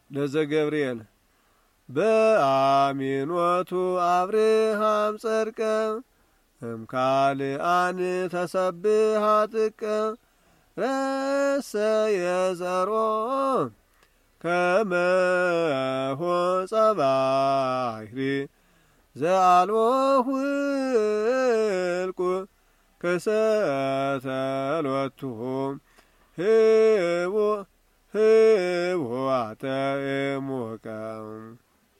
ለዘገብርኤል በአሚኖቱ አብርሃም ጸድቀ እምካልአን ተሰብሃ ጥቀ ረሰ የዘሮ ከመሆ ጸባህሪ ዘአልቦ ውልቁ ከሰተሎቱ ህቦ አተሙቀ